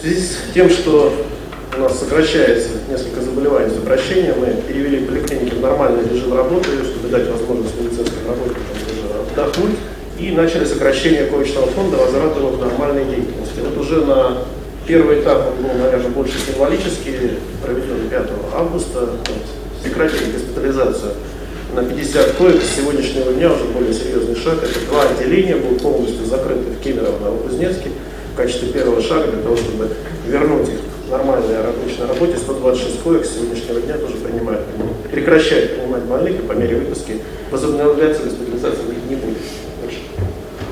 В связи с тем, что у нас сокращается несколько заболеваний с обращения, мы перевели поликлиники в нормальный режим работы, чтобы дать возможность медицинским работникам тоже отдохнуть, и начали сокращение коечного фонда, возврат его к нормальной деятельности. Вот уже на первый этап он был, наверное, больше символически, проведен 5 августа, сократили госпитализацию на 50 коек. С сегодняшнего дня уже более серьезный шаг. Это 2 отделения будут полностью закрыты в Кемерово, Новокузнецке в качестве первого шага для того, чтобы вернуть их в нормальной обычной работе. 126 коек с сегодняшнего дня тоже прекращают принимать больных, и по мере выпуски возобновляется госпитализация